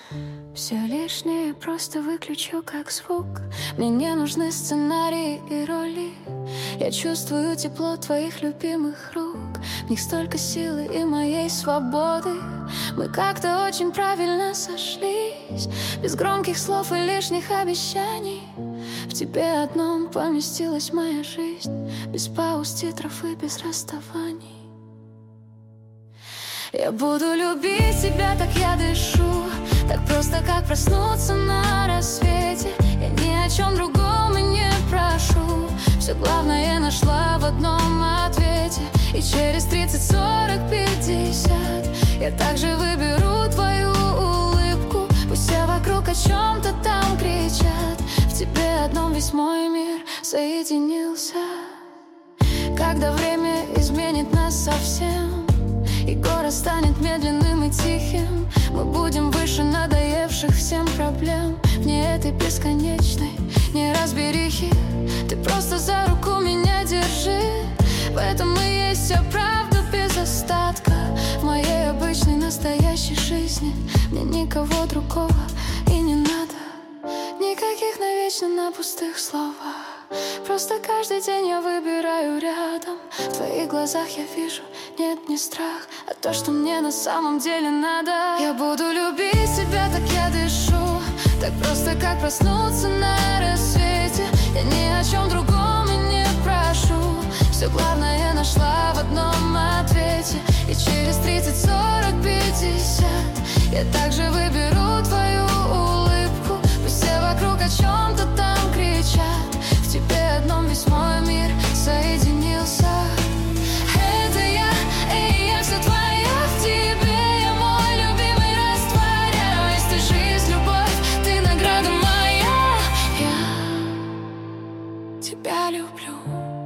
Все лишнее просто выключу как звук. Мне не нужны сценарии и роли. Я чувствую тепло твоих любимых рук. В них столько силы и моей свободы. Мы как-то очень правильно сошлись, без громких слов и лишних обещаний. В тебе одном поместилась моя жизнь, без пауз, титров и без расставаний. Я буду любить тебя, так я дышу, так просто, как проснуться на рассвете. Я ни о чем другом и не прошу. Все главное нашла в одном ответе. И через 30, 40, 50 я также выберу твою улыбку. Пусть все вокруг о чем-то там кричат, в тебе одном весь мой мир соединился. Когда время изменит нас совсем, и город станет медленным и тихим, мы будем выше надоевших всем проблем. Вне этой бесконечной неразберихи ты просто за руку меня держи. В этом и есть вся правда без остатка. В моей обычной настоящей жизни мне никого другого и не надо. Никаких навечно на пустых словах. Просто каждый день я выбираю рядом. В твоих глазах я вижу, нет, не страх, а то, что мне на самом деле надо. Я буду любить тебя, так я дышу, так просто, как проснуться на рассвете. Я ни о чем другом и не прошу. Все главное нашла в одном ответе. И через 30, 40, 50 я также выберу твою улыбку. Пусть все вокруг о чем-то там кричат, в тебе одном весь мой мир соединился. Это я, и я вся твоя в тебе. Я мой любимый, растворяюсь. Ты жизнь, любовь, ты награда моя. Я тебя люблю.